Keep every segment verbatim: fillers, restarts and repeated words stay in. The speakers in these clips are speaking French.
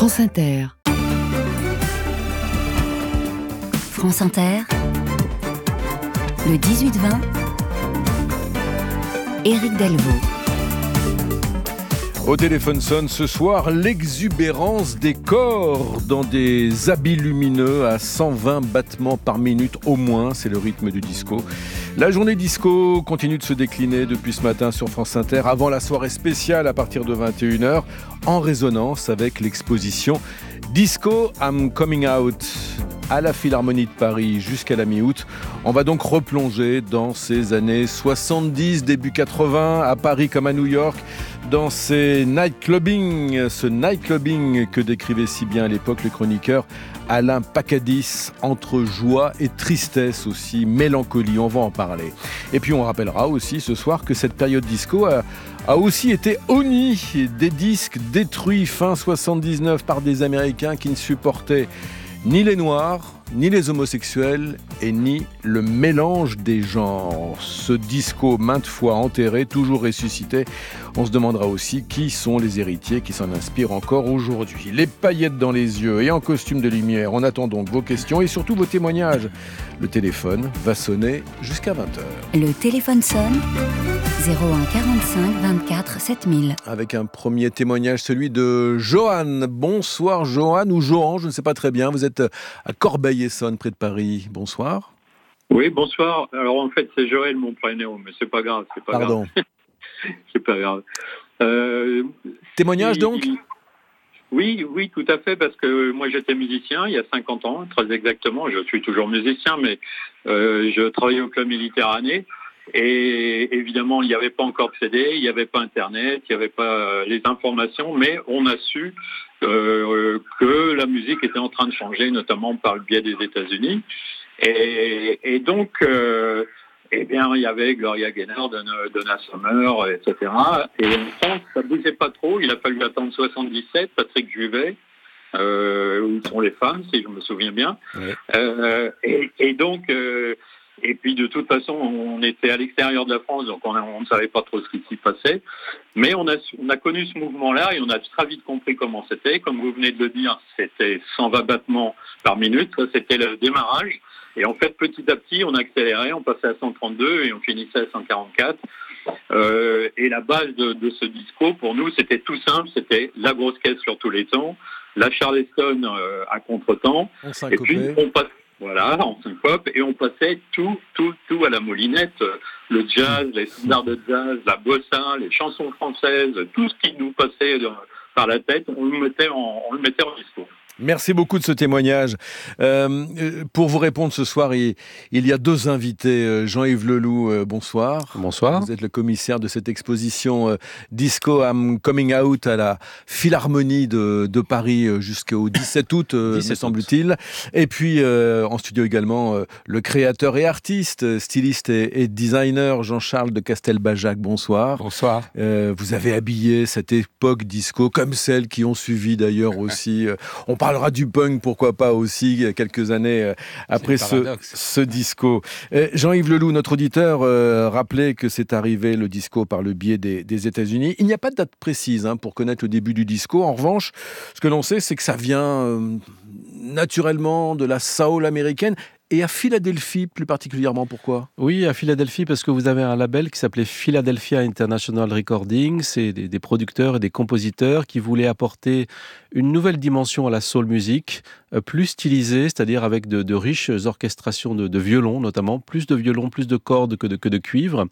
France Inter. France Inter, le dix-huit vingt, Éric Delvaux. Au téléphone sonne ce soir l'exubérance des corps dans des habits lumineux à cent vingt battements par minute au moins, c'est le rythme du disco. La journée disco continue de se décliner depuis ce matin sur France Inter avant la soirée spéciale à partir de vingt et une heures en résonance avec l'exposition Disco I'm Coming Out à la Philharmonie de Paris jusqu'à la mi-août. On va donc replonger dans ces années soixante-dix, début quatre-vingts, à Paris comme à New York, dans ces nightclubbing, ce nightclubbing que décrivait si bien à l'époque le chroniqueur Alain Pacadis, entre joie et tristesse aussi, mélancolie, on va en parler. Et puis on rappellera aussi ce soir que cette période disco a, a aussi été honnie, des disques détruits fin soixante-dix-neuf par des Américains qui ne supportaient ni les Noirs, ni les homosexuels et ni le mélange des genres. Ce disco maintes fois enterré, toujours ressuscité. On se demandera aussi qui sont les héritiers qui s'en inspirent encore aujourd'hui. Les paillettes dans les yeux et en costume de lumière. On attend donc vos questions et surtout vos témoignages. Le téléphone va sonner jusqu'à vingt heures. Le téléphone sonne zéro un quarante-cinq vingt-quatre sept mille. Avec un premier témoignage, celui de Johan. Bonsoir Johan ou Johan, je ne sais pas très bien. Vous êtes à Corbeil-Essonnes, près de Paris. Bonsoir. Oui, bonsoir. Alors en fait, c'est Joël mon prénom, mais c'est pas grave. C'est pas Pardon. grave. C'est pas grave. Euh, Témoignage il, donc il, Oui, oui, tout à fait, parce que moi j'étais musicien il y a cinquante ans, très exactement. Je suis toujours musicien, mais euh, je travaillais au Club Méditerranée. Et évidemment, il n'y avait pas encore de C D, il n'y avait pas Internet, il n'y avait pas les informations, mais on a su euh, que la musique était en train de changer, notamment par le biais des États-Unis. Et, et donc, euh, eh bien, il y avait Gloria Gaynor, Donna, Donna Summer, et cetera. Et en France, ça bougeait pas trop. Il a fallu attendre soixante-dix-sept, Patrick Juvet, euh, où sont les femmes, si je me souviens bien. Oui. Euh, et, et donc... Euh, Et puis de toute façon, on était à l'extérieur de la France, donc on, a, on ne savait pas trop ce qui s'y passait. Mais on a, on a connu ce mouvement-là et on a très vite compris comment c'était. Comme vous venez de le dire, c'était cent vingt battements par minute, ça c'était le démarrage. Et en fait, petit à petit, on a accéléré, on passait à cent trente-deux et on finissait à cent quarante-quatre. Euh, et la base de, de ce disco, pour nous, c'était tout simple, c'était la grosse caisse sur tous les temps, la Charleston euh, à contre-temps, et puis on passe. Voilà, en syncope, et on passait tout, tout, tout à la moulinette, le jazz, les standards de jazz, la bossa, les chansons françaises, tout ce qui nous passait par la tête, on le mettait en, on le mettait en discours. Merci beaucoup de ce témoignage. Euh, pour vous répondre ce soir, il, il y a deux invités. Jean-Yves Leloup, euh, bonsoir. Bonsoir. Vous êtes le commissaire de cette exposition euh, Disco I'm Coming Out à la Philharmonie de, de Paris euh, jusqu'au dix-sept août, euh, me semble-t-il. Et puis, euh, en studio également, euh, le créateur et artiste, styliste et, et designer Jean-Charles de Castelbajac. Bonsoir. Bonsoir. Euh, vous avez habillé cette époque disco, comme celles qui ont suivi d'ailleurs aussi. Euh, on parle parlera du punk, pourquoi pas aussi, quelques années après ce, ce disco. Euh, Jean-Yves Leloup, notre auditeur, euh, rappelait que c'est arrivé le disco par le biais des, des États-Unis. Il n'y a pas de date précise hein, pour connaître le début du disco. En revanche, ce que l'on sait, c'est que ça vient euh, naturellement de la soul américaine. Et à Philadelphie, plus particulièrement, pourquoi ? Oui, à Philadelphie, parce que vous avez un label qui s'appelait Philadelphia International Recording. C'est des, des producteurs et des compositeurs qui voulaient apporter une nouvelle dimension à la soul music, euh, plus stylisée, c'est-à-dire avec de, de riches orchestrations de, de violons, notamment, plus de violons, plus de cordes que de, que de cuivre.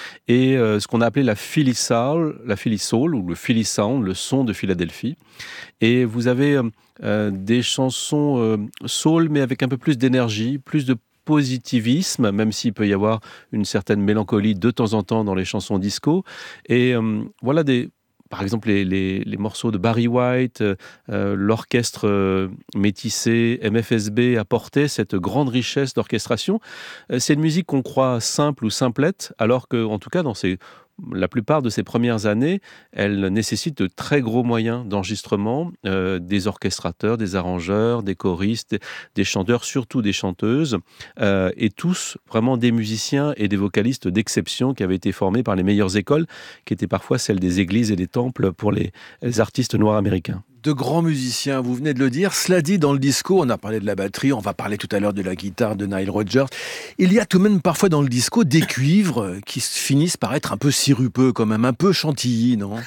Et euh, ce qu'on a appelé la Philly Soul, la Philly Soul, ou le Philly Sound, le son de Philadelphie. Et vous avez... Euh, Euh, des chansons euh, soul, mais avec un peu plus d'énergie, plus de positivisme, même s'il peut y avoir une certaine mélancolie de temps en temps dans les chansons disco. Et euh, voilà des... Par exemple, les, les, les morceaux de Barry White, euh, l'orchestre euh, métissé, M F S B apportait cette grande richesse d'orchestration. Euh, c'est une musique qu'on croit simple ou simplette, alors qu'en tout cas, dans ces... la plupart de ces premières années, elles nécessitent de très gros moyens d'enregistrement, euh, des orchestrateurs, des arrangeurs, des choristes, des chanteurs, surtout des chanteuses, euh, et tous vraiment des musiciens et des vocalistes d'exception qui avaient été formés par les meilleures écoles, qui étaient parfois celles des églises et des temples pour les, les artistes noirs américains. de grands musiciens, vous venez de le dire. Cela dit, dans le disco, on a parlé de la batterie, on va parler tout à l'heure de la guitare de Nile Rodgers. Il y a tout de même parfois dans le disco des cuivres qui finissent par être un peu sirupeux, quand même, un peu chantilly, non?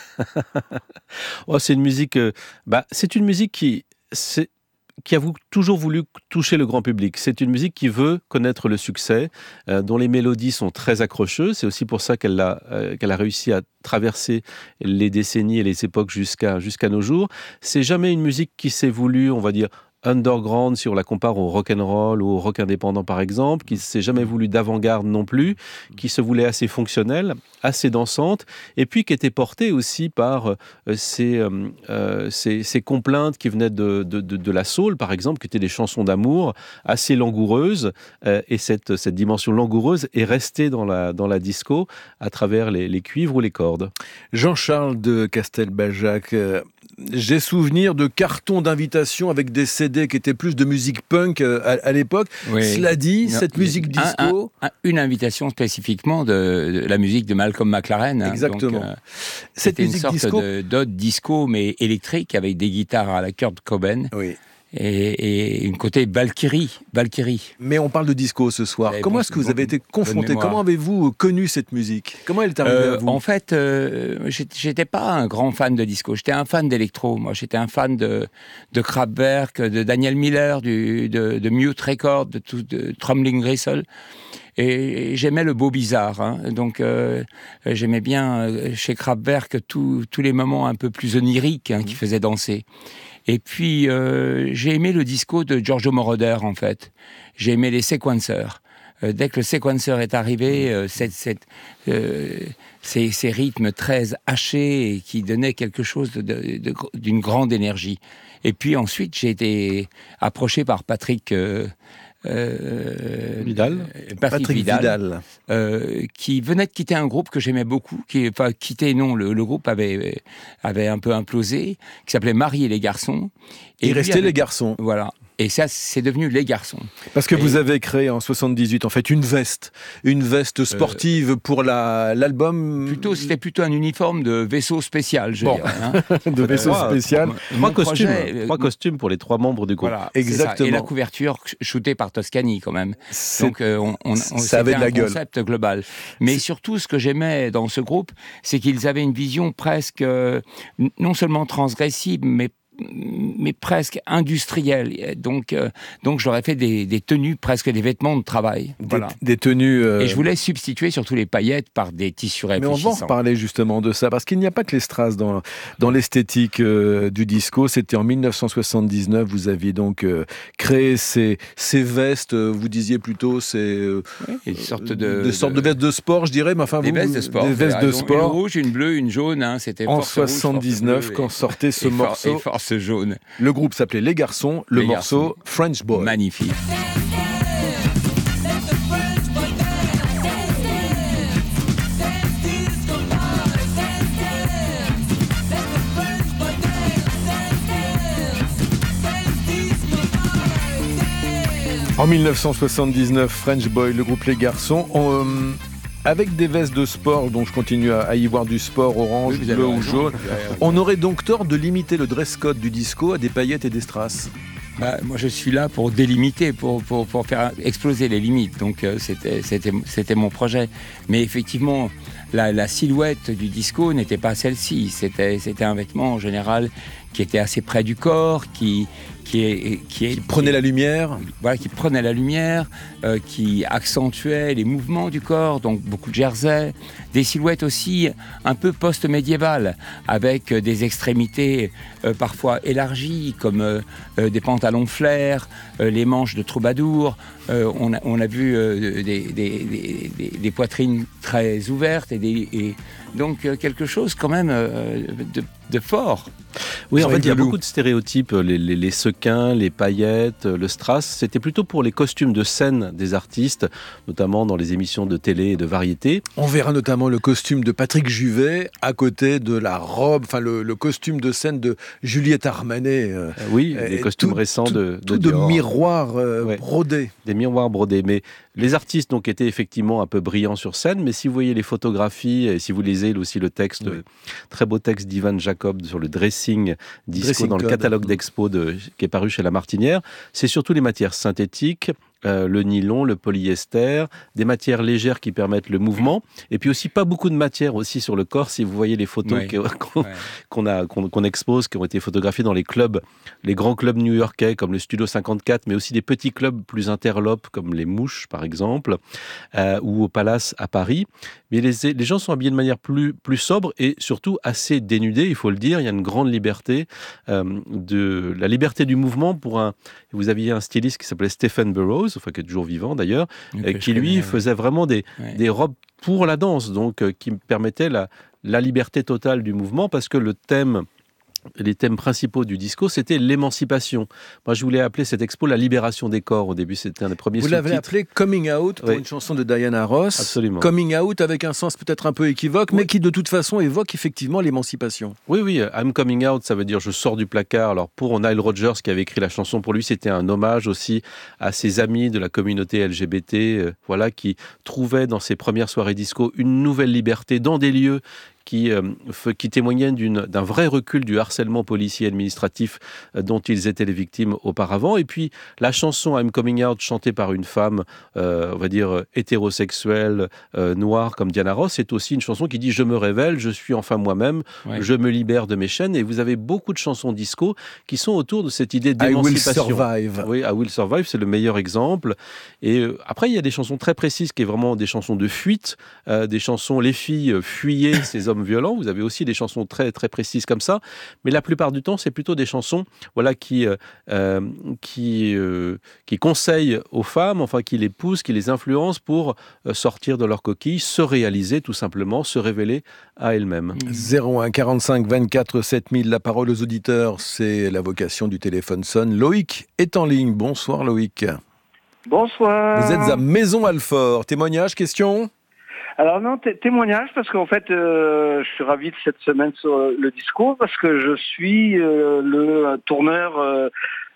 Oh, c'est une musique, euh, bah, c'est une musique qui, c'est, qui a vou- toujours voulu toucher le grand public. C'est une musique qui veut connaître le succès, euh, dont les mélodies sont très accrocheuses. C'est aussi pour ça qu'elle a, euh, qu'elle a réussi à traverser les décennies et les époques jusqu'à, jusqu'à nos jours. C'est jamais une musique qui s'est voulue, on va dire, underground, si on la compare au rock and roll ou au rock indépendant par exemple, qui s'est jamais voulu d'avant-garde non plus, qui se voulait assez fonctionnelle, assez dansante, et puis qui était portée aussi par euh, ces, euh, euh, ces, ces complaintes qui venaient de, de, de, de la soul par exemple, qui étaient des chansons d'amour assez langoureuses, euh, et cette, cette dimension langoureuse est restée dans la, dans la disco à travers les, les cuivres ou les cordes. Jean-Charles de Castelbajac, euh, j'ai souvenir de cartons d'invitation avec des C D qui étaient plus de musique punk euh, à, à l'époque. Oui. Cela dit, Non, cette musique un- disco... un- un- une invitation spécifiquement de, de la musique de Malcolm McLaren. hein. Exactement. Donc, euh, Cette c'était une musique sorte disco... de d'ode disco, mais électrique, avec des guitares à la Kurt Cobain Oui. et, et une côté Valkyrie. Valkyrie. Mais on parle de disco ce soir. Eh, Comment bon, est-ce que vous bon, avez été confronté? mémoire. Comment avez-vous connu cette musique? Comment elle est arrivée Euh, à vous? en fait, euh, j'étais j'étais pas un grand fan de disco. J'étais un fan d'électro. Moi, j'étais un fan de, de Kraftwerk, de Daniel Miller, du, de, de Mute Records, de, tout- de Trembling Gristle. Et j'aimais le beau bizarre. hein. Donc, euh, j'aimais bien euh, chez Kraftwerk tous tous les moments un peu plus oniriques hein, qui faisaient danser. Et puis, euh, j'ai aimé le disco de Giorgio Moroder, en fait. J'ai aimé les sequencers. Euh, dès que le sequencer est arrivé, euh, cette, cette, euh, ces, ces rythmes très hachés et qui donnaient quelque chose de- de- de- d'une grande énergie. Et puis ensuite, j'ai été approché par Patrick... euh, euh, Vidal. euh, Patrick, Patrick Vidal, Vidal. euh, qui venait de quitter un groupe que j'aimais beaucoup, qui, enfin, quitté, non, le, le groupe avait, avait un peu implosé, qui s'appelait Marie et les garçons. Il lui restait avait- les garçons. Voilà. Et ça, c'est devenu les garçons. Parce que Et- vous avez créé en soixante-dix-huit, en fait, une veste. Une veste sportive pour la, l'album... Plutôt, c'était plutôt un uniforme de vaisseau spécial, je Bon. dirais. hein. de vaisseau Trois- spécial. Mon Trois costumes, projet, euh, trois costumes pour les trois membres du groupe. Voilà, c'est ça. Exactement. Et la couverture shootée par Toscani, quand même. C'est- Donc, euh, on, on, on- ça avait de c'était la un gueule. concept global. Mais surtout, ce que j'aimais dans ce groupe, c'est qu'ils avaient une vision presque, euh, n- non seulement transgressive, mais mais presque industrielle. Donc, euh, donc je leur ai fait des, des tenues, presque des vêtements de travail. Des, Voilà. des tenues... euh, Et je voulais substituer surtout les paillettes par des tissus Mais on va en réfléchissants. reparler justement de ça, parce qu'il n'y a pas que les strass dans, dans l'esthétique euh, du disco. C'était en mille neuf cent soixante-dix-neuf, vous aviez donc euh, créé ces, ces vestes, euh, vous disiez plutôt, ces... euh, Oui, une sorte de, de, sortes de vestes de sport, je dirais, mais enfin... Des vous, vestes de sport. Des vestes vous avez de raison. sport. Une rouge, une bleue, une jaune. Hein, c'était En Force rouge, soixante-dix-neuf, Force bleue quand et- sortait ce et for- morceau, Et Force jaune. le groupe s'appelait Les Garçons, le Les morceau Garçons. French Boy. Magnifique. En mille neuf cent soixante-dix-neuf, French Boy, le groupe Les Garçons, ont, euh, avec des vestes de sport, dont je continue à, à y voir du sport orange, Oui, vous avez bleu ou raison. jaune, on aurait donc tort de limiter le dress code du disco à des paillettes et des strass. Bah, moi, je suis là pour délimiter, pour, pour, pour faire exploser les limites. Donc, euh, c'était, c'était, c'était mon projet. Mais effectivement, la, la silhouette du disco n'était pas celle-ci. C'était, c'était un vêtement, en général, qui était assez près du corps, qui, qui, est, qui, est, Prenez la lumière. voilà, qui prenait la lumière, euh, qui accentuait les mouvements du corps, donc beaucoup de jersey, des silhouettes aussi un peu post-médiévales, avec euh, des extrémités euh, parfois élargies, comme euh, euh, des pantalons flair, euh, les manches de troubadour. Euh, on, a, on a vu euh, des, des, des, des, des poitrines très ouvertes, et, des, et donc euh, quelque chose quand même euh, de, de fort. Oui, en Jean-Yves fait, il y a Leloup. beaucoup de stéréotypes, les, les, les sequins, les paillettes, le strass. C'était plutôt pour les costumes de scène des artistes, notamment dans les émissions de télé et de variété. On verra notamment le costume de Patrick Juvet à côté de la robe, enfin le, le costume de scène de Juliette Armanet. euh, Euh, oui, et des costumes tout- récents tout- de, de tout de Dior. miroirs euh, Ouais. brodés. Des miroirs brodés. Mais les artistes donc étaient effectivement un peu brillants sur scène, mais si vous voyez les photographies et si vous lisez aussi le texte, Oui. euh, très beau texte d'Ivan Jacques Jacob sur le dressing disco Dressing dans le code. catalogue d'expo de, qui est paru chez La Martinière. C'est surtout les matières synthétiques, euh, le nylon, le polyester, des matières légères qui permettent le mouvement, et puis aussi pas beaucoup de matière aussi sur le corps. Si vous voyez les photos Oui. que- qu'on, Ouais. qu'on a, qu'on, qu'on expose, qui ont été photographiées dans les clubs, les grands clubs new-yorkais comme le Studio cinquante-quatre, mais aussi des petits clubs plus interlopes comme les Mouches par exemple, euh, ou au Palace à Paris. Mais les, les gens sont habillés de manière plus, plus sobre et surtout assez dénudés, il faut le dire. Il y a une grande liberté, euh, de la liberté du mouvement pour un. Vous aviez un styliste qui s'appelait Stephen Burrows, enfin qui est toujours vivant d'ailleurs, Donc, euh, je qui lui connais, ouais. faisait vraiment des, Ouais. des robes pour la danse, donc euh, qui permettait la, la liberté totale du mouvement, parce que le thème, les thèmes principaux du disco, c'était l'émancipation. Moi, je voulais appeler cette expo la libération des corps. Au début, c'était un des premiers Vous l'avez sous-titres. appelé Coming Out pour Oui. une chanson de Diana Ross. Absolument. Coming Out avec un sens peut-être un peu équivoque, Oui. mais qui de toute façon évoque effectivement l'émancipation. Oui, oui, euh, I'm coming out, ça veut dire je sors du placard. Alors pour Nile Rodgers qui avait écrit la chanson, pour lui c'était un hommage aussi à ses amis de la communauté L G B T, euh, voilà, qui trouvaient dans ses premières soirées disco une nouvelle liberté dans des lieux qui, euh, f- qui témoignaient d'une- d'un vrai recul du harcèlement policier et administratif euh, dont ils étaient les victimes auparavant. Et puis la chanson I'm coming out chantée par une femme, euh, on va dire euh, hétérosexuelle, euh, noire comme Diana Ross, c'est aussi une chanson qui dit je me révèle, je suis enfin moi-même, Ouais. je me libère de mes chaînes. Et vous avez beaucoup de chansons disco qui sont autour de cette idée I Will d'émancipation. Survive. Oui, I Will Survive, c'est le meilleur exemple. Et euh, après, il y a des chansons très précises qui est vraiment des chansons de fuite, euh, des chansons les filles euh, fuyez ces hommes violents. Vous avez aussi des chansons très très précises comme ça. Mais la plupart du temps, c'est plutôt des chansons, voilà, qui euh, euh, qui euh, qui conseillent aux femmes, enfin qui les poussent, qui les influencent pour euh, sortir de leur coquille, se réaliser tout simplement, se révéler à elles-mêmes. zéro un quarante-cinq vingt-quatre sept mille, la parole aux auditeurs, c'est la vocation du téléphone sonne. Loïc est en ligne. Bonsoir Loïc. Bonsoir. Vous êtes à Maison-Alfort. Témoignage, question ? Alors non, té- témoignage, parce qu'en fait, euh, je suis ravi de cette semaine sur le disco, parce que je suis euh, le tourneur, euh,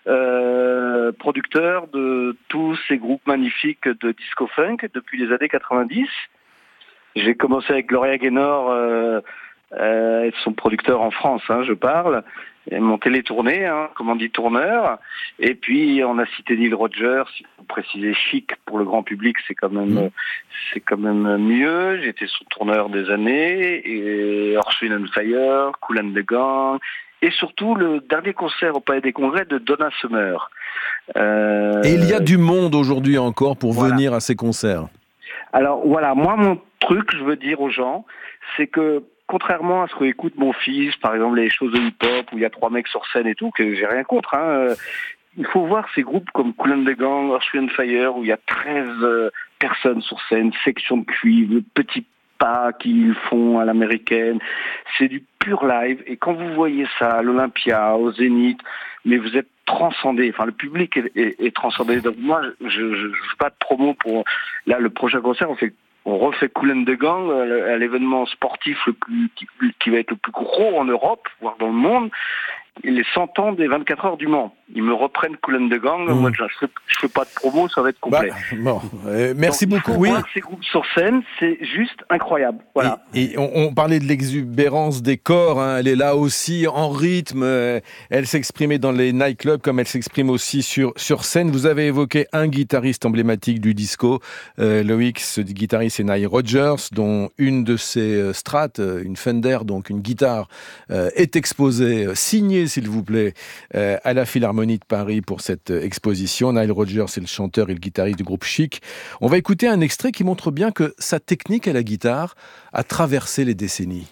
euh, producteur de tous ces groupes magnifiques de disco-funk depuis les années quatre-vingt-dix. J'ai commencé avec Gloria Gaynor, euh, euh, être son producteur en France, hein, je parle. Et mon télétournée, hein, comme on dit tourneur. Et puis on a cité Nile Rodgers, si vous précisez chic pour le grand public, c'est quand même Mmh. c'est quand même mieux. J'étais son tourneur des années, et Earth, Wind and Fire, Kool and the Gang, et surtout le dernier concert au Palais des Congrès de Donna Summer. Euh, Et il y a du monde aujourd'hui encore pour voilà. venir à ces concerts. Alors voilà, moi mon truc, je veux dire aux gens, c'est que contrairement à ce que écoute mon fils, par exemple les choses de hip-hop où il y a trois mecs sur scène et tout, que j'ai rien contre, hein, euh, il faut voir ces groupes comme Kool and the Gang, Earth, Wind and Fire, où il y a treize euh, personnes sur scène, section de cuivre, petits pas qu'ils font à l'américaine. C'est du pur live. Et quand vous voyez ça à l'Olympia, au Zénith, mais vous êtes transcendé. Enfin, le public est, est, est transcendé. Donc moi, je ne fais pas de promo pour... Là, le prochain concert, on fait... On refait Kool and the Gang à l'événement sportif le plus, qui, qui va être le plus gros en Europe, voire dans le monde. Les cent ans des vingt-quatre heures du Mans. Ils me reprennent Kool and the Gang. Mmh. Moi, je ne fais, fais pas de promo, ça va être complet. Bah, bon, euh, merci Donc, beaucoup. Il faut Oui. voir ces groupes sur scène, c'est juste incroyable. Voilà. Et, et on, on parlait de l'exubérance des corps. Hein, elle est là aussi en rythme. Euh, elle s'exprimait dans les nightclubs comme elle s'exprime aussi sur, sur scène. Vous avez évoqué un guitariste emblématique du disco, euh, Loïc. Ce guitariste, c'est Nile Rodgers, dont une de ses euh, strates, une Fender, donc une guitare, euh, est exposée, euh, signée, s'il vous plaît, euh, à la Philharmonie de Paris pour cette euh, exposition. Nile Rodgers, c'est le chanteur et le guitariste du groupe Chic. On va écouter un extrait qui montre bien que sa technique à la guitare a traversé les décennies.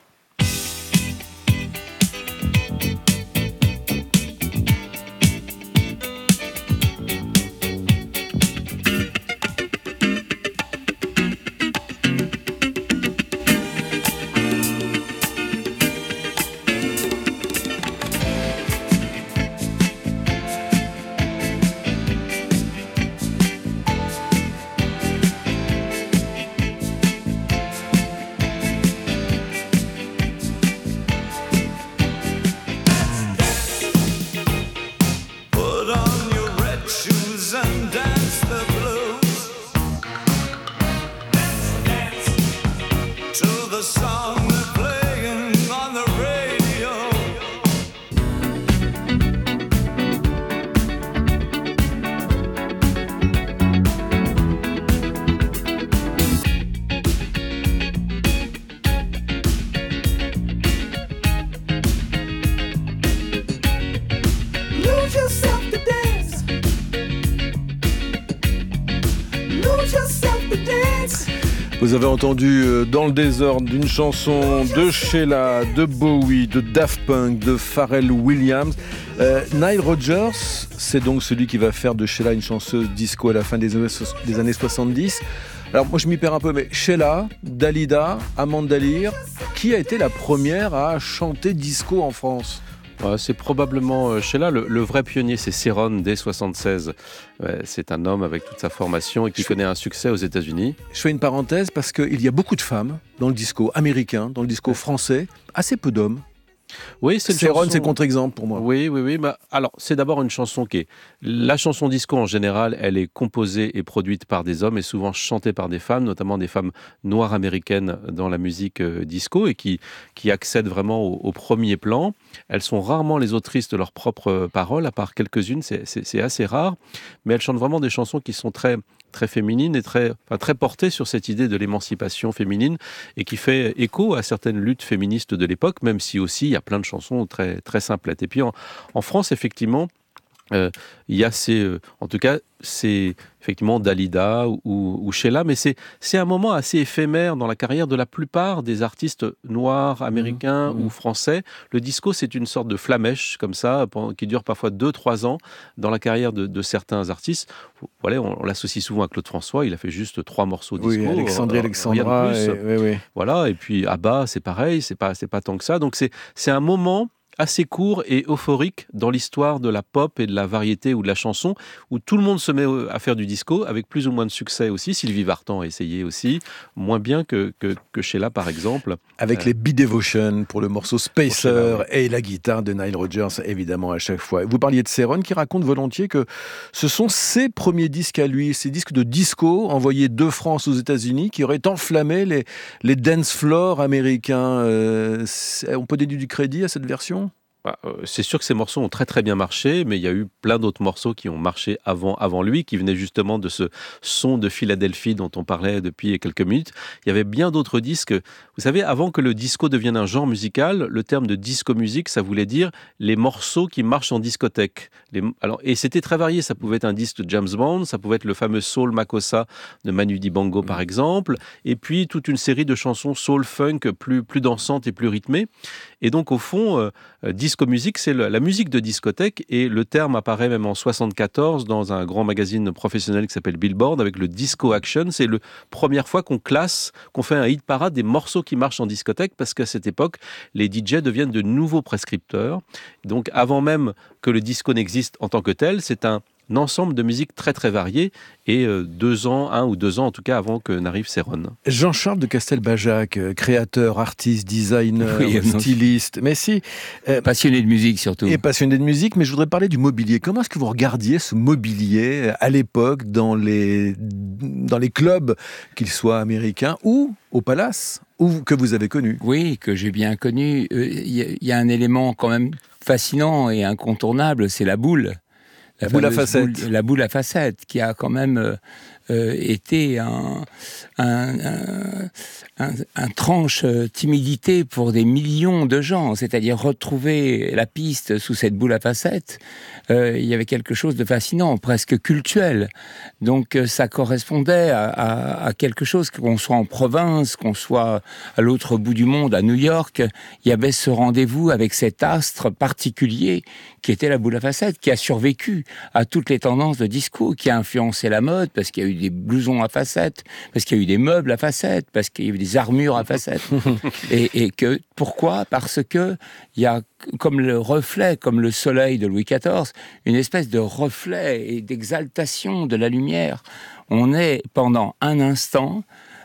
Vous avez entendu euh, dans le désordre une chanson de Sheila, de Bowie, de Daft Punk, de Pharrell Williams. Euh, Nile Rodgers, c'est donc celui qui va faire de Sheila une chanteuse disco à la fin des années, des années soixante-dix. Alors moi je m'y perds un peu, mais Sheila, Dalida, Amanda Lear, qui a été la première à chanter disco en France ? Ouais, c'est probablement Sheila. Le, le vrai pionnier, c'est Céron dès soixante-seize. Ouais, c'est un homme avec toute sa formation et qui je connaît un succès aux États-Unis. Je fais une parenthèse parce qu'il y a beaucoup de femmes dans le disco américain, dans le disco français, assez peu d'hommes. Oui, c'est Céron, chanson... c'est contre-exemple pour moi. Oui, oui, oui. Bah, alors, c'est d'abord une chanson qui est... La chanson disco, en général, elle est composée et produite par des hommes et souvent chantée par des femmes, notamment des femmes noires américaines dans la musique euh, disco et qui, qui accèdent vraiment au, au premier plan. Elles sont rarement les autrices de leurs propres paroles, à part quelques-unes, c'est, c'est, c'est assez rare. Mais elles chantent vraiment des chansons qui sont très... très féminine et très, enfin, très portée sur cette idée de l'émancipation féminine et qui fait écho à certaines luttes féministes de l'époque, même si aussi il y a plein de chansons très, très simplettes. Et puis en, en France, effectivement, euh, il y a ces, euh, en tout cas, c'est effectivement Dalida ou, ou Sheila, mais c'est, c'est un moment assez éphémère dans la carrière de la plupart des artistes noirs, américains mmh, mmh. ou français. Le disco, c'est une sorte de flamèche, comme ça, qui dure parfois deux trois ans dans la carrière de, de certains artistes. Voilà, on, on l'associe souvent à Claude François, il a fait juste trois morceaux disco. Oui, Alexandrie, euh, Alexandra. Rien de plus. Et, oui, oui. Voilà, et puis Abba, c'est pareil, c'est pas, c'est pas tant que ça. Donc c'est, c'est un moment assez court et euphorique dans l'histoire de la pop et de la variété ou de la chanson, où tout le monde se met à faire du disco, avec plus ou moins de succès aussi. Sylvie Vartan a essayé aussi, moins bien que, que, que Sheila, par exemple. Avec euh, les B-Devotion pour le morceau Spacer Sheila, oui. Et la guitare de Nile Rodgers, évidemment, à chaque fois. Vous parliez de Céron, qui raconte volontiers que ce sont ses premiers disques à lui, ces disques de disco envoyés de France aux États-Unis, qui auraient enflammé les, les dance floors américains. Euh, on peut déduire du crédit à cette version ? Bah, euh, c'est sûr que ces morceaux ont très très bien marché, mais il y a eu plein d'autres morceaux qui ont marché avant, avant lui, qui venaient justement de ce son de Philadelphie dont on parlait depuis quelques minutes. Il y avait bien d'autres disques. Vous savez, avant que le disco devienne un genre musical, le terme de disco musique, ça voulait dire les morceaux qui marchent en discothèque. Les... Alors, et c'était très varié. Ça pouvait être un disque de James Bond, ça pouvait être le fameux Soul Makossa de Manu Dibango, par exemple, et puis toute une série de chansons soul funk plus, plus dansantes et plus rythmées. Et donc, au fond, euh, disco musique, c'est le, la musique de discothèque, et le terme apparaît même en soixante-quatorze dans un grand magazine professionnel qui s'appelle Billboard avec le Disco Action. C'est la première fois qu'on classe, qu'on fait un hit parade des morceaux qui marchent en discothèque, parce qu'à cette époque, les D J deviennent de nouveaux prescripteurs. Donc, avant même que le disco n'existe en tant que tel, c'est un un ensemble de musique très très variée, et euh, deux ans, un ou deux ans en tout cas avant que n'arrive Céron. Jean-Charles de Castelbajac, créateur, artiste, designer, oui, styliste, mais si... Euh, passionné de musique surtout. Et passionné de musique, mais je voudrais parler du mobilier. Comment est-ce que vous regardiez ce mobilier à l'époque dans les, dans les clubs, qu'ils soient américains ou au Palace, ou que vous avez connu? Oui, que j'ai bien connu. Il euh, y, y a un élément quand même fascinant et incontournable, c'est la boule. La, la boule à facettes. Boule, la boule à facettes, qui a quand même euh, euh, été un, un, un, un, un tranche timidité pour des millions de gens. C'est-à-dire retrouver la piste sous cette boule à facettes, euh, il y avait quelque chose de fascinant, presque cultuel. Donc euh, ça correspondait à, à, à quelque chose, qu'on soit en province, qu'on soit à l'autre bout du monde, à New York, il y avait ce rendez-vous avec cet astre particulier qui était la boule à facettes, qui a survécu à toutes les tendances de disco, qui a influencé la mode, parce qu'il y a eu des blousons à facettes, parce qu'il y a eu des meubles à facettes, parce qu'il y a eu des armures à facettes. et, et que, pourquoi ? Parce que il y a, comme le reflet, comme le soleil de Louis quatorze, une espèce de reflet et d'exaltation de la lumière. On est, pendant un instant,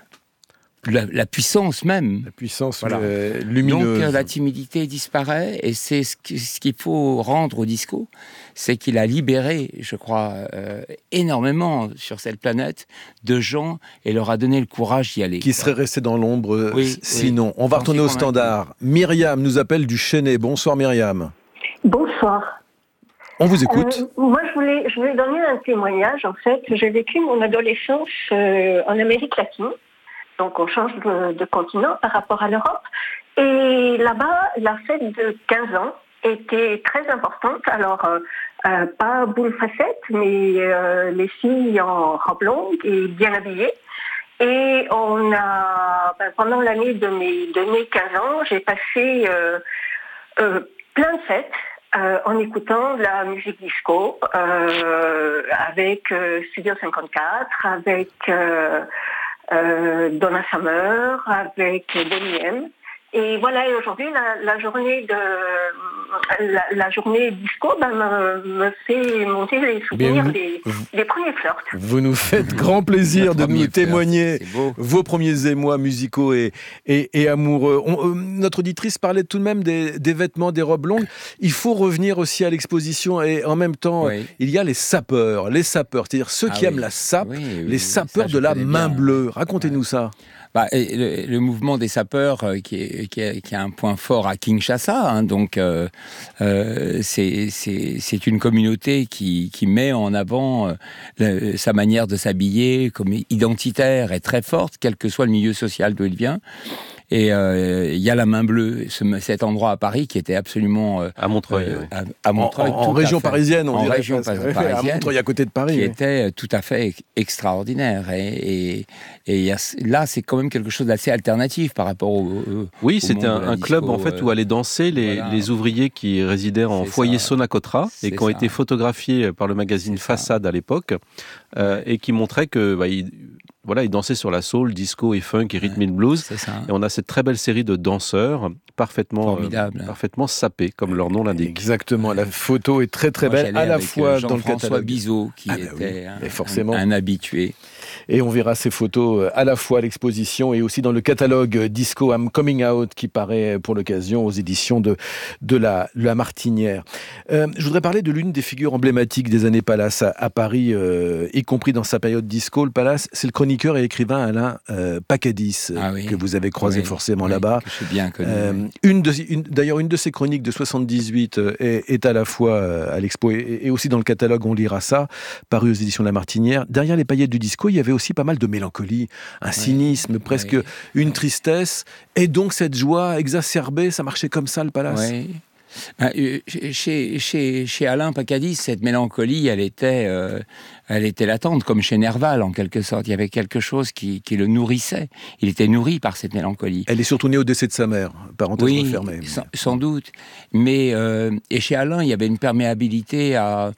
La, la puissance même. La puissance voilà. euh, lumineuse. Donc la timidité disparaît, et c'est ce, qui, ce qu'il faut rendre au disco, c'est qu'il a libéré, je crois, euh, énormément sur cette planète de gens, et leur a donné le courage d'y aller. Qui seraient restés dans l'ombre oui, sinon. Oui. On va retourner au standard. Myriam nous appelle du Chesnay. Bonsoir Myriam. Bonsoir. On vous écoute. Euh, moi, je voulais, je voulais donner un témoignage. En fait, j'ai vécu mon adolescence euh, en Amérique latine. Donc, on change de, de continent par rapport à l'Europe. Et là-bas, la fête de quinze ans était très importante. Alors, euh, euh, pas boule facette, mais euh, les filles en robe longue et bien habillées. Et on a, ben, pendant l'année de mes, de mes quinze ans, j'ai passé euh, euh, plein de fêtes euh, en écoutant de la musique disco, euh, avec euh, Studio cinquante-quatre, avec euh, euh, Donna Summer, avec Boney M. Et voilà, et aujourd'hui, la, la journée de la, la journée disco ben, me, me fait monter les souvenirs vous, des, vous, des premiers flirts. Vous nous faites grand plaisir de nous témoigner vos premiers émois musicaux et, et, et amoureux. On, euh, notre auditrice parlait tout de même des, des vêtements, des robes longues. Il faut revenir aussi à l'exposition et en même temps, oui. il y a les sapeurs, les sapeurs, c'est-à-dire ceux ah qui oui. aiment la sape, oui, oui, les sapeurs de la main bien. bleue. Racontez-nous ouais. ça. Bah, le, le mouvement des sapeurs euh, qui, est, qui, est, qui a un point fort à Kinshasa, hein, donc euh, euh, c'est, c'est, c'est une communauté qui, qui met en avant euh, le, sa manière de s'habiller comme identitaire et très forte, quel que soit le milieu social d'où il vient. Et il euh, y a la main bleue, ce, cet endroit à Paris qui était absolument euh, à Montreuil, euh, à, à Montreuil, en, en région parisienne, on en dirait région parisienne, à Montreuil à côté de Paris, qui oui. était tout à fait extraordinaire. Et, et, et y a, là, c'est quand même quelque chose d'assez alternatif par rapport au, au oui, au c'était un, un club en fait où allaient danser les, voilà. les ouvriers qui résidaient en c'est foyer ça. Sonacotra et qui ont ça. été photographiés par le magazine c'est Façade ça. à l'époque euh, et qui montraient que bah, ils, Voilà, ils dansaient sur la soul, disco et funk et rhythm and blues. C'est ça. Et on a cette très belle série de danseurs parfaitement, euh, parfaitement sapés, comme leur nom l'indique. Exactement, la photo est très très Moi, belle, à la fois dans le catalogue. Jean-François Bizot, qui ah, était bah oui. un, forcément. Un, un habitué. Et on verra ces photos à la fois à l'exposition et aussi dans le catalogue Disco I'm Coming Out qui paraît pour l'occasion aux éditions de, de, la, de la Martinière. Euh, je voudrais parler de l'une des figures emblématiques des années Palace à, à Paris, euh, y compris dans sa période disco. Le Palace, c'est le chroniqueur et écrivain Alain euh, Pacadis, ah oui. que vous avez croisé oui. forcément oui, là-bas. Que j'ai bien connu. Euh, oui. une de, une, d'ailleurs, une de ses chroniques de soixante-dix-huit est, est à la fois à l'expo et, et aussi dans le catalogue, on lira ça, paru aux éditions de la Martinière. Derrière les paillettes du disco, il y avait aussi pas mal de mélancolie, un oui, cynisme, presque oui, une tristesse, et donc cette joie exacerbée, ça marchait comme ça le Palace. Oui. Euh, chez, chez, chez Alain Pacadis, cette mélancolie, elle était, euh, elle était latente, comme chez Nerval en quelque sorte. Il y avait quelque chose qui, qui le nourrissait. Il était nourri par cette mélancolie. Elle est surtout née au décès de sa mère, parenthèse oui, refermée. Sans, sans doute. Mais euh, et chez Alain, il y avait une perméabilité à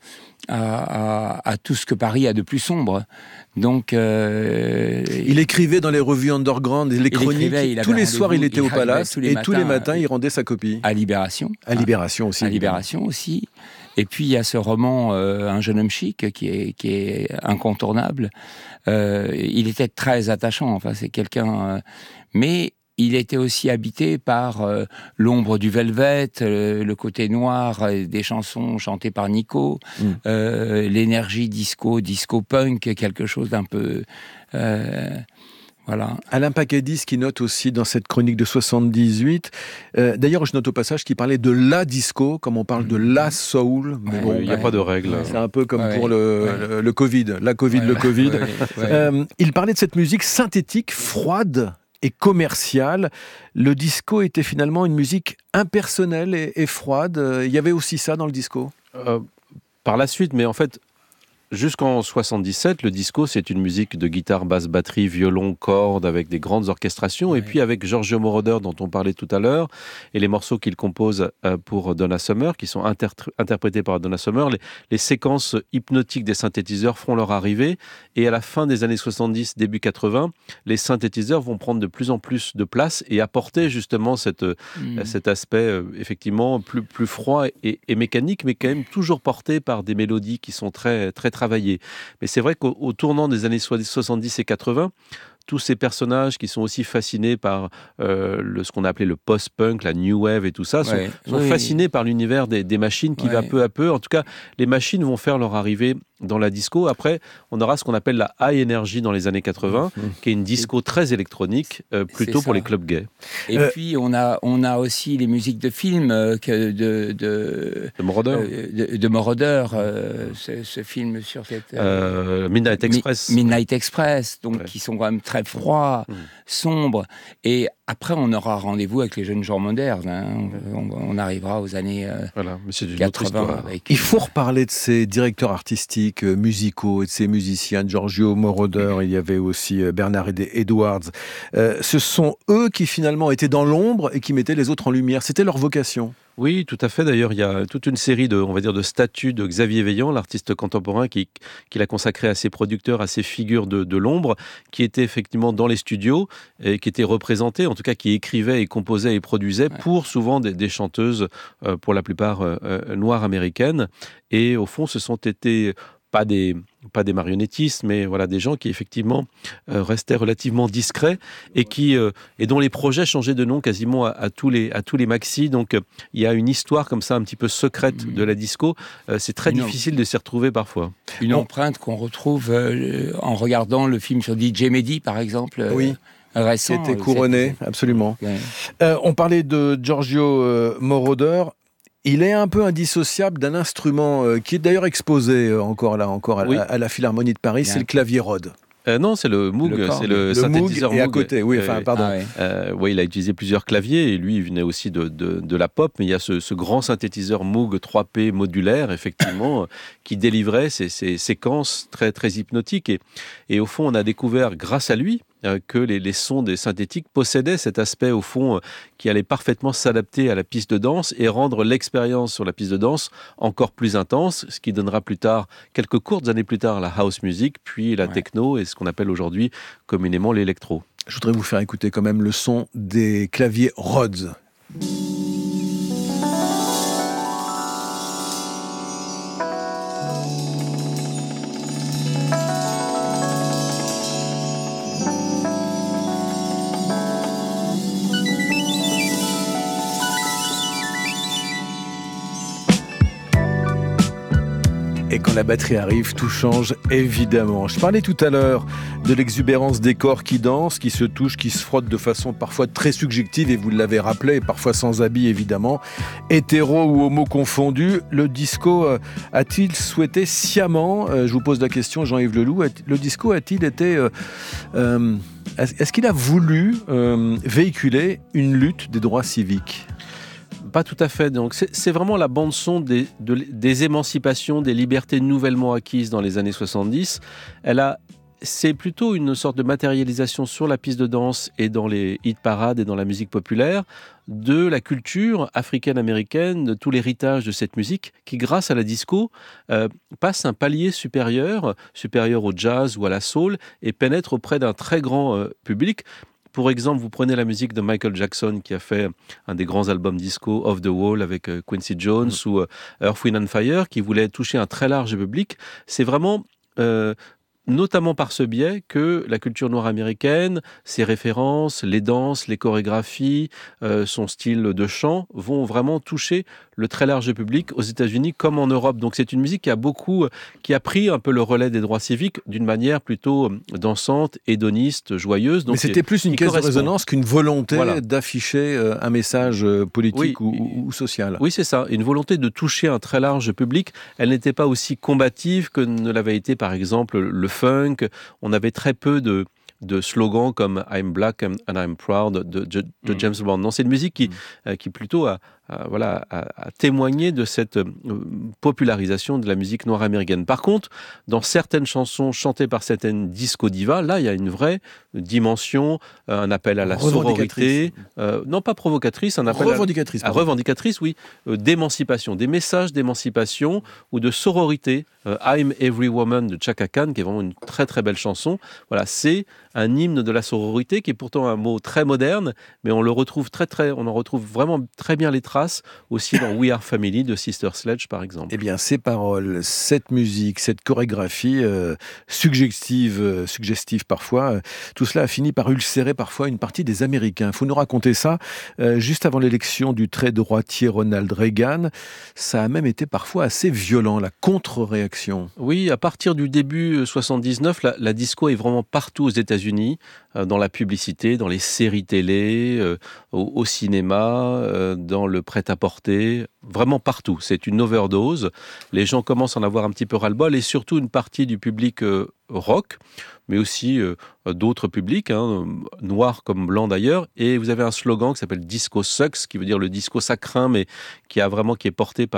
À, à, à tout ce que Paris a de plus sombre. Donc, euh, il écrivait dans les revues underground, les chroniques. Il tous les soirs, il était il au Palace tous et matins, tous les matins, il rendait sa copie. À Libération. À Libération aussi. À Libération aussi. Et puis il y a ce roman euh, Un jeune homme chic qui est, qui est incontournable. Euh, il était très attachant. Enfin, c'est quelqu'un. Euh, mais il était aussi habité par euh, l'ombre du Velvet, euh, le côté noir euh, des chansons chantées par Nico, mm. euh, l'énergie disco, disco-punk, quelque chose d'un peu... Euh, voilà. Alain Pacadis qui note aussi dans cette chronique de soixante-dix-huit, euh, d'ailleurs je note au passage qu'il parlait de la disco, comme on parle de la soul. Mais bon, il n'y a ouais. pas de règle. C'est un peu comme ouais. pour le, ouais. le, le Covid, la Covid, ouais. le Covid. Ouais. Ouais. Euh, il parlait de cette musique synthétique, froide, et commercial. Le disco était finalement une musique impersonnelle et, et froide. Il y avait aussi ça dans le disco euh, Par la suite, mais en fait, jusqu'en soixante-dix-sept, le disco, c'est une musique de guitare, basse, batterie, violon, cordes, avec des grandes orchestrations. Oui. Et puis avec Giorgio Moroder, dont on parlait tout à l'heure, et les morceaux qu'il compose pour Donna Summer, qui sont inter- interprétés par Donna Summer, les, les séquences hypnotiques des synthétiseurs feront leur arrivée. Et à la fin des années soixante-dix, début quatre-vingts, les synthétiseurs vont prendre de plus en plus de place et apporter justement cette, mmh. cet aspect euh, effectivement plus, plus froid et, et mécanique, mais quand même toujours porté par des mélodies qui sont très, très travaillé. Mais c'est vrai qu'au au tournant des années soixante-dix et quatre-vingts, tous ces personnages qui sont aussi fascinés par euh, le, ce qu'on a appelé le post-punk, la new wave et tout ça, sont, ouais, sont oui. fascinés par l'univers des, des machines qui ouais. va peu à peu, en tout cas, les machines vont faire leur arrivée dans la disco. Après, on aura ce qu'on appelle la high energy dans les années quatre-vingts, mmh. qui est une disco très électronique, euh, plutôt pour les clubs gays. Et euh, puis, on a, on a aussi les musiques de films euh, que de, de, de Moroder. Euh, de, de Moroder, euh, ce, ce film sur cette... Euh, Midnight Express. Mi- Midnight Express, donc ouais. qui sont quand même très froids, mmh. sombres. Et après, on aura rendez-vous avec les jeunes gens modernes. Hein. On, on arrivera aux années euh, voilà, mais c'est quatre-vingts. Avec... Il faut reparler de ces directeurs artistiques classiques euh, musicaux et de ces musiciens, Giorgio Moroder, il y avait aussi euh, Bernard Ed- Edwards. Euh, ce sont eux qui finalement étaient dans l'ombre et qui mettaient les autres en lumière. C'était leur vocation. Oui, tout à fait. D'ailleurs, il y a toute une série de, on va dire, de statues de Xavier Veillant, l'artiste contemporain, qui, qui l'a consacré à ses producteurs, à ses figures de, de l'ombre, qui étaient effectivement dans les studios et qui étaient représentés, en tout cas qui écrivaient et composaient et produisaient ouais. pour souvent des, des chanteuses, euh, pour la plupart euh, euh, noires américaines. Et au fond, ce sont été pas des pas des marionnettistes, mais voilà des gens qui effectivement euh, restaient relativement discrets et qui euh, et dont les projets changeaient de nom quasiment à, à tous les à tous les maxis. Donc euh, il y a une histoire comme ça un petit peu secrète de la disco. Euh, c'est très une difficile em... de s'y retrouver parfois. Une bon. empreinte qu'on retrouve euh, en regardant le film sur D J Mehdi par exemple. Euh, oui. Récent, qui était couronné, c'est... absolument. Ouais. Euh, on parlait de Giorgio euh, Moroder. Il est un peu indissociable d'un instrument euh, qui est d'ailleurs exposé euh, encore là, encore à, oui. à, à la Philharmonie de Paris, Bien. c'est le clavier Rhodes. Euh, non, c'est le Moog, le c'est le, le synthétiseur Moog. Et Moog. à côté, oui, enfin, pardon. Ah, ouais. Euh, ouais, il a utilisé plusieurs claviers et lui, il venait aussi de, de, de la pop, mais il y a ce, ce grand synthétiseur Moog trois P modulaire, effectivement, qui délivrait ces, ces séquences très, très hypnotiques. Et, et au fond, on a découvert, grâce à lui, euh, que les, les sons des synthétiques possédaient cet aspect, au fond, euh, qui allait parfaitement s'adapter à la piste de danse et rendre l'expérience sur la piste de danse encore plus intense, ce qui donnera plus tard, quelques courtes années plus tard, la house music, puis la ouais. techno et ce qu'on appelle aujourd'hui communément l'électro. Je voudrais vous faire écouter quand même le son des claviers Rhodes. Et quand la batterie arrive, tout change évidemment. Je parlais tout à l'heure de l'exubérance des corps qui dansent, qui se touchent, qui se frottent de façon parfois très subjective, et vous l'avez rappelé, parfois sans habit évidemment, hétéro ou homo confondus. Le disco a-t-il souhaité sciemment, euh, je vous pose la question Jean-Yves Leloup, le disco a-t-il été... Euh, euh, est-ce qu'il a voulu euh, véhiculer une lutte des droits civiques ? Pas tout à fait. Donc, c'est, c'est vraiment la bande-son des, de, des émancipations, des libertés nouvellement acquises dans les années soixante-dix. Elle a, c'est plutôt une sorte de matérialisation sur la piste de danse et dans les hit-parades et dans la musique populaire de la culture africaine-américaine, de tout l'héritage de cette musique qui, grâce à la disco, euh, passe un palier supérieur, supérieur au jazz ou à la soul et pénètre auprès d'un très grand euh, public. Pour exemple, vous prenez la musique de Michael Jackson qui a fait un des grands albums disco, Off the Wall, avec euh, Quincy Jones mmh. ou euh, Earth, Wind and Fire, qui voulait toucher un très large public. C'est vraiment... Euh, notamment par ce biais que la culture noire américaine, ses références, les danses, les chorégraphies, euh, son style de chant vont vraiment toucher le très large public aux États-Unis comme en Europe. Donc c'est une musique qui a beaucoup, qui a pris un peu le relais des droits civiques d'une manière plutôt dansante, hédoniste, joyeuse. Donc mais c'était plus une caisse de résonance qu'une volonté voilà. d'afficher un message politique oui, ou, ou social. Oui, c'est ça. Une volonté de toucher un très large public. Elle n'était pas aussi combative que ne l'avait été par exemple le funk. On avait très peu de, de slogans comme I'm Black and I'm Proud de, de, de mm. James Bond. Non, c'est une musique qui, mm. euh, qui plutôt a, a, voilà, a, a témoigné de cette euh, popularisation de la musique noire américaine. Par contre, dans certaines chansons chantées par certaines disco divas, là, il y a une vraie dimension, euh, un appel à la sororité. Euh, non, pas provocatrice, un appel revendicatrice. À, à revendicatrice, oui, euh, d'émancipation, des messages d'émancipation ou de sororité. Euh, I'm Every Woman de Chaka Khan, qui est vraiment une très très belle chanson. Voilà, c'est un hymne de la sororité qui est pourtant un mot très moderne, mais on le retrouve très très, on en retrouve vraiment très bien les traces aussi dans We Are Family de Sister Sledge par exemple. Eh bien, ces paroles, cette musique, cette chorégraphie euh, suggestive, euh, suggestive parfois, euh, tout cela a fini par ulcérer parfois une partie des Américains. Il faut nous raconter ça euh, juste avant l'élection du très droitier Ronald Reagan. Ça a même été parfois assez violent, la contre-réaction. Oui, à partir du début soixante-dix-neuf, la, la disco est vraiment partout aux États-Unis, euh, dans la publicité, dans les séries télé, euh, au, au cinéma, euh, dans le prêt-à-porter, vraiment partout. C'est une overdose. Les gens commencent à en avoir un petit peu ras-le-bol et surtout une partie du public euh, rock, mais aussi euh, d'autres publics, hein, noirs comme blancs d'ailleurs. Et vous avez un slogan qui s'appelle Disco Sucks, qui veut dire le disco ça craint, mais qui a vraiment qui est porté par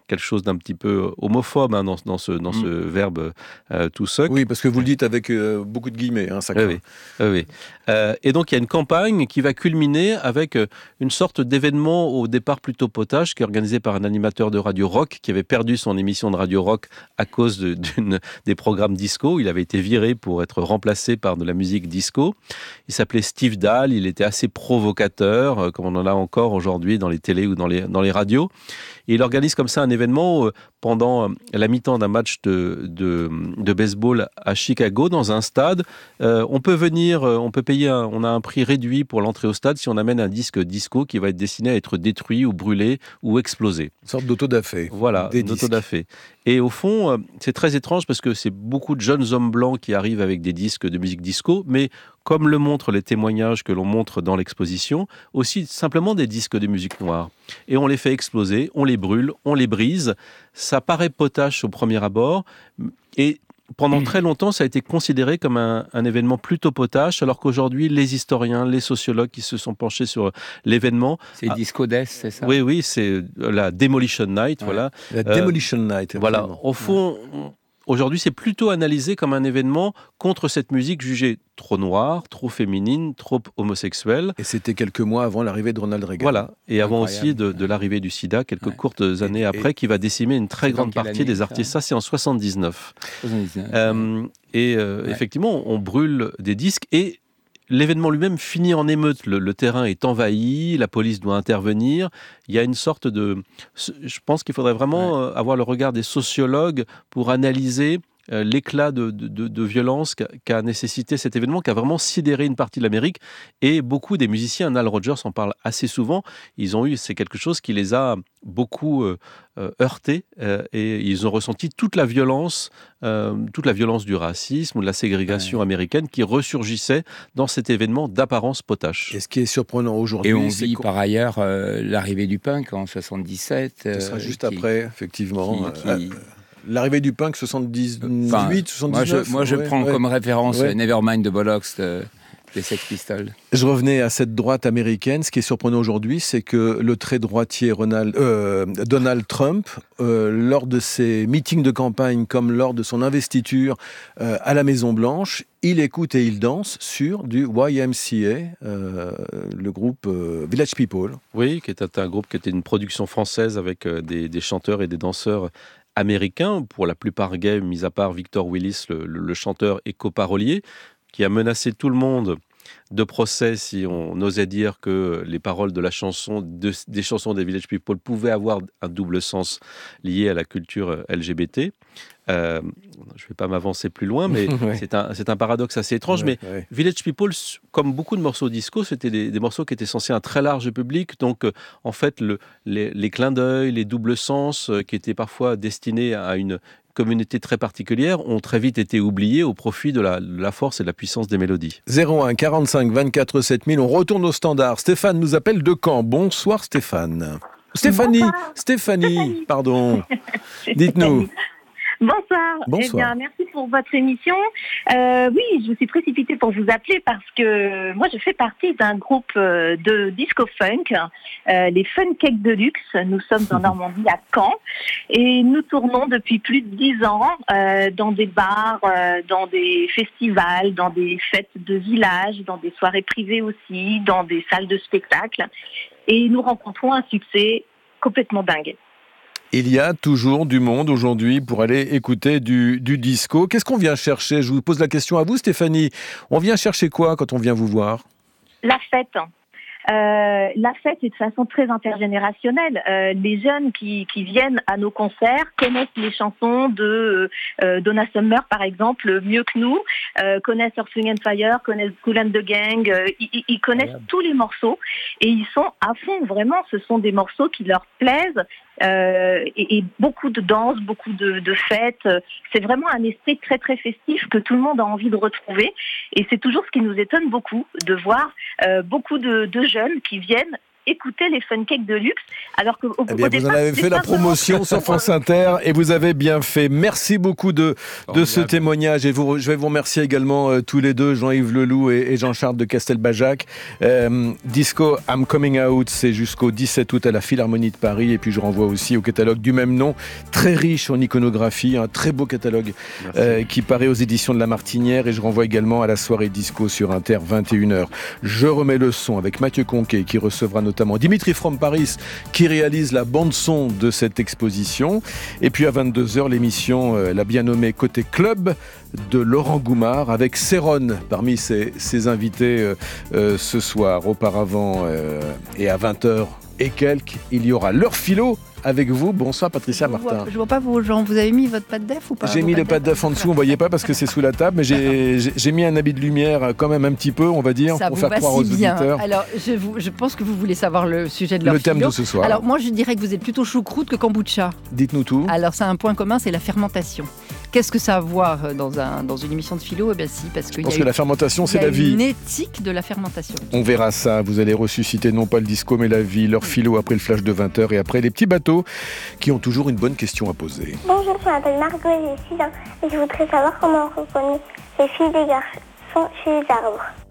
quelque chose d'un petit peu homophobe hein, dans, dans ce, dans mmh. ce verbe euh, to suck. Oui, parce que vous le dites avec euh, beaucoup de guillemets, hein, ça craint. Oui, oui. oui. Euh, et donc il y a une campagne qui va culminer avec une sorte d'événement au départ plutôt potage, qui est organisé par un animateur de radio rock qui avait perdu son émission de radio rock à cause de, d'une, des programmes disco. Il avait été viré pour être remplacé par de la musique disco. Il s'appelait Steve Dahl, il était assez provocateur, euh, comme on en a encore aujourd'hui dans les télés ou dans les, dans les radios. Et il organise comme ça un événement euh, pendant la mi-temps d'un match de, de, de baseball à Chicago, dans un stade. Euh, on peut venir, on peut payer, un, on a un prix réduit pour l'entrée au stade si on amène un disque disco qui va être destiné à être détruit ou brûlé ou explosé. Une sorte d'autodafé. Voilà, d'autodafé. Et au fond, c'est très étrange parce que c'est beaucoup de jeunes hommes blancs qui arrivent avec des disques de musique disco, mais comme le montrent les témoignages que l'on montre dans l'exposition, aussi simplement des disques de musique noire. Et on les fait exploser, on les brûle, on les brise. Ça paraît potache au premier abord, et pendant très longtemps, ça a été considéré comme un, un événement plutôt potache, alors qu'aujourd'hui, les historiens, les sociologues qui se sont penchés sur l'événement... C'est ah, Disco Death, c'est ça? Oui, oui, c'est la Demolition Night, ouais. voilà. La Demolition euh, Night, voilà. Au fond... Ouais. Aujourd'hui, c'est plutôt analysé comme un événement contre cette musique jugée trop noire, trop féminine, trop homosexuelle. Et c'était quelques mois avant l'arrivée de Ronald Reagan. Voilà, et avant Incroyable. aussi de, de l'arrivée du sida, quelques ouais. courtes années et, après, et, qui va décimer une très grande partie année, des artistes. Ça, ça c'est en soixante-dix-neuf. soixante-dix-neuf euh, ouais. Et euh, ouais. effectivement, on brûle des disques et... L'événement lui-même finit en émeute. Le, le terrain est envahi, la police doit intervenir. Il y a une sorte de... Je pense qu'il faudrait vraiment ouais. avoir le regard des sociologues pour analyser euh, l'éclat de, de, de violence qu'a, qu'a nécessité cet événement, qui a vraiment sidéré une partie de l'Amérique. Et beaucoup des musiciens, Nile Rodgers en parle assez souvent, ils ont eu, c'est quelque chose qui les a beaucoup euh, euh, heurtés euh, et ils ont ressenti toute la violence, euh, toute la violence du racisme ou de la ségrégation ouais. américaine qui ressurgissait dans cet événement d'apparence potache. Et ce qui est surprenant aujourd'hui, et on c'est vit qu'on... par ailleurs euh, l'arrivée du punk en soixante-dix-sept. Ce sera euh, juste qui, après, effectivement. Qui, qui... L'arrivée du punk soixante-dix-huit, enfin, soixante-dix-neuf. Moi, je, moi, je ouais, prends ouais. comme référence ouais. Nevermind de Bollocks de, des Sex Pistols. Je revenais à cette droite américaine. Ce qui est surprenant aujourd'hui, c'est que le très droitier Ronald, euh, Donald Trump, euh, lors de ses meetings de campagne, comme lors de son investiture euh, à la Maison-Blanche, il écoute et il danse sur du Y M C A, euh, le groupe euh, Village People. Oui, qui était un groupe qui était une production française avec euh, des, des chanteurs et des danseurs américains, pour la plupart gays, mis à part Victor Willis, le, le, le chanteur et coparolier, qui a menacé tout le monde de procès si on osait dire que les paroles de la chanson, de, des chansons des Village People pouvaient avoir un double sens lié à la culture L G B T. Euh, je ne vais pas m'avancer plus loin, mais ouais. c'est, un, c'est un paradoxe assez étrange. Ouais, mais ouais. Village People, comme beaucoup de morceaux disco, c'était des, des morceaux qui étaient censés un très large public. Donc, euh, en fait, le, les, les clins d'œil, les doubles sens, euh, qui étaient parfois destinés à une communauté très particulière, ont très vite été oubliés au profit de la, de la force et de la puissance des mélodies. zéro un quarante-cinq vingt-quatre sept mille, on retourne au standard. Stéphane nous appelle de Caen. Bonsoir Stéphane. Stéphanie, Bonsoir. Stéphanie, Stéphanie, pardon. Dites-nous. Bonsoir. Bonsoir. Eh bien, merci pour votre émission. Euh, oui, je me suis précipitée pour vous appeler parce que moi, je fais partie d'un groupe de disco-funk, euh, les Fun Cakes de Luxe. Nous sommes en Normandie, à Caen, et nous tournons depuis plus de dix ans euh, dans des bars, euh, dans des festivals, dans des fêtes de village, dans des soirées privées aussi, dans des salles de spectacle. Et nous rencontrons un succès complètement dingue. Il y a toujours du monde aujourd'hui pour aller écouter du, du disco. Qu'est-ce qu'on vient chercher? Je vous pose la question à vous, Stéphanie. On vient chercher quoi quand on vient vous voir? La fête. Euh, la fête est de façon très intergénérationnelle. Euh, les jeunes qui, qui viennent à nos concerts connaissent les chansons de euh, Donna Summer, par exemple, mieux que nous, euh, connaissent Earth, Wind and Fire, connaissent Kool and the Gang, euh, ils, ils connaissent ouais. tous les morceaux et ils sont à fond, vraiment, ce sont des morceaux qui leur plaisent. Euh, et, et beaucoup de danse, beaucoup de, de fêtes. C'est vraiment un esprit très très festif que tout le monde a envie de retrouver. Et c'est toujours ce qui nous étonne beaucoup, de voir euh, beaucoup de, de jeunes qui viennent écouter les fun cakes de luxe. Alors que au, eh bien, au vous départ, en avez c'est fait la simplement- promotion sur France Inter et vous avez bien fait. Merci beaucoup de, de ce témoignage. Et vous, je vais vous remercier également euh, tous les deux, Jean-Yves Leloup et, et Jean-Charles de Castelbajac. Euh, Disco I'm Coming Out, c'est jusqu'au dix-sept août à la Philharmonie de Paris. Et puis je renvoie aussi au catalogue du même nom, très riche en iconographie, un très beau catalogue euh, qui paraît aux éditions de La Martinière. Et je renvoie également à la soirée disco sur Inter, vingt et une heures. Je remets le son avec Mathieu Conquet qui recevra notamment Dimitri From Paris qui réalise la bande-son de cette exposition. Et puis à vingt-deux heures, l'émission, euh, la bien nommée Côté Club de Laurent Goumard avec Céron parmi ses, ses invités euh, euh, ce soir. Auparavant, euh, et à vingt heures et quelques, il y aura L'heure philo avec vous. Bonsoir Patricia Je Martin. vois, je vois pas vos gens. Vous avez mis votre pâte d'œuf ou pas? J'ai vos mis le pâtes pâte d'œuf en dessous, on voyait pas parce que c'est sous la table, mais j'ai, j'ai, j'ai mis un habit de lumière quand même un petit peu, on va dire, Ça pour vous faire va croire aux si bien. auditeurs. Alors, je, vous, je pense que vous voulez savoir le sujet de leur Le thème philo. de ce soir. Alors, moi, je dirais que vous êtes plutôt choucroute que kombucha. Dites-nous tout. Alors, c'est un point commun, c'est la fermentation. Qu'est-ce que ça a à voir dans, un, dans une émission de philo? Eh bien, si, parce Je qu'il y pense a que une- la fermentation, il y c'est a la vie. une éthique de la fermentation. On verra ça, vous allez ressusciter non pas le disco mais la vie, leur philo après le flash de vingt heures et après les petits bateaux qui ont toujours une bonne question à poser. Bonjour, je m'appelle Margot et j'ai six ans et je voudrais savoir comment on reconnaît les filles des garçons chez les arbres.